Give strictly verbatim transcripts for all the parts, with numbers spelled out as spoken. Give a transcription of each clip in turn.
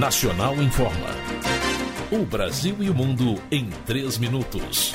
Nacional Informa. O Brasil e o mundo em três minutos.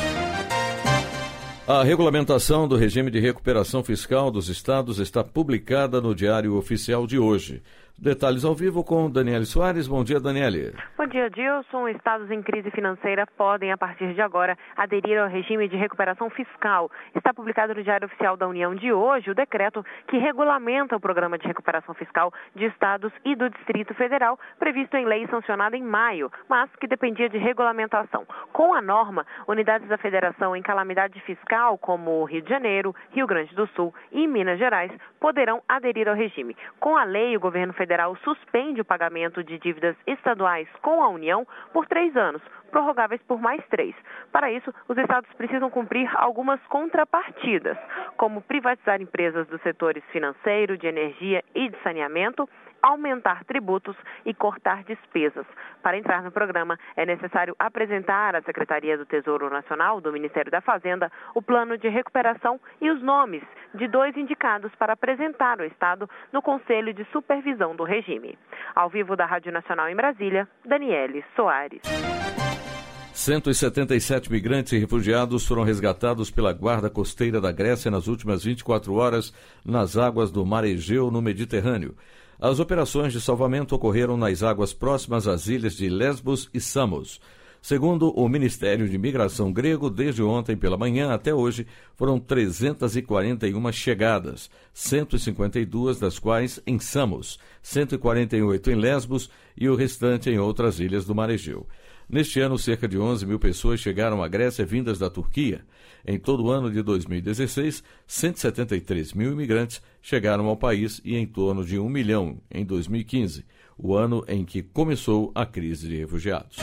A regulamentação do regime de recuperação fiscal dos estados está publicada no Diário Oficial de hoje. Detalhes ao vivo com Daniele Soares. Bom dia, Daniele. Bom dia, Dilson. Estados em crise financeira podem, a partir de agora, aderir ao regime de recuperação fiscal. Está publicado no Diário Oficial da União de hoje o decreto que regulamenta o programa de recuperação fiscal de estados e do Distrito Federal, previsto em lei sancionada em maio, mas que dependia de regulamentação. Com a norma, unidades da federação em calamidade fiscal, como Rio de Janeiro, Rio Grande do Sul e Minas Gerais, poderão aderir ao regime. Com a lei, o governo federal Federal suspende o pagamento de dívidas estaduais com a União por três anos, prorrogáveis por mais três. Para isso, os estados precisam cumprir algumas contrapartidas, como privatizar empresas dos setores financeiro, de energia e de saneamento, aumentar tributos e cortar despesas. Para entrar no programa, é necessário apresentar à Secretaria do Tesouro Nacional, do Ministério da Fazenda, o plano de recuperação e os nomes de dois indicados para apresentar ao Estado no Conselho de Supervisão do regime. Ao vivo da Rádio Nacional em Brasília, Daniele Soares. cento e setenta e sete migrantes e refugiados foram resgatados pela Guarda Costeira da Grécia nas últimas vinte e quatro horas nas águas do Mar Egeu, no Mediterrâneo. As operações de salvamento ocorreram nas águas próximas às ilhas de Lesbos e Samos. Segundo o Ministério de Imigração grego, desde ontem pela manhã até hoje foram trezentas e quarenta e uma chegadas, cento e cinquenta e duas das quais em Samos, cento e quarenta e oito em Lesbos e o restante em outras ilhas do Mar Egeu. Neste ano, cerca de onze mil pessoas chegaram à Grécia vindas da Turquia. Em todo o ano de dois mil e dezesseis, cento e setenta e três mil imigrantes chegaram ao país e em torno de um milhão em dois mil e quinze, o ano em que começou a crise de refugiados.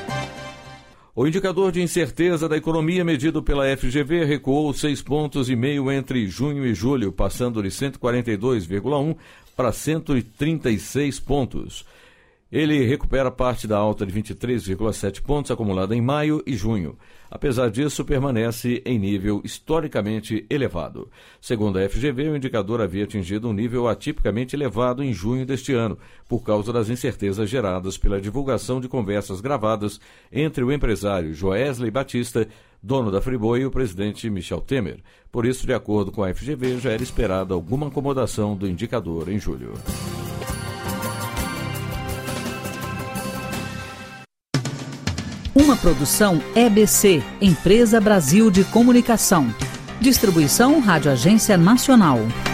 O indicador de incerteza da economia medido pela F G V recuou seis pontos e meio entre junho e julho, passando de cento e quarenta e dois vírgula um para cento e trinta e seis pontos. Ele recupera parte da alta de vinte e três vírgula sete pontos acumulada em maio e junho. Apesar disso, permanece em nível historicamente elevado. Segundo a F G V, o indicador havia atingido um nível atipicamente elevado em junho deste ano, por causa das incertezas geradas pela divulgação de conversas gravadas entre o empresário Joesley Batista, dono da Friboi, e o presidente Michel Temer. Por isso, de acordo com a F G V, já era esperada alguma acomodação do indicador em julho. Uma produção E B C, Empresa Brasil de Comunicação. Distribuição Rádio Agência Nacional.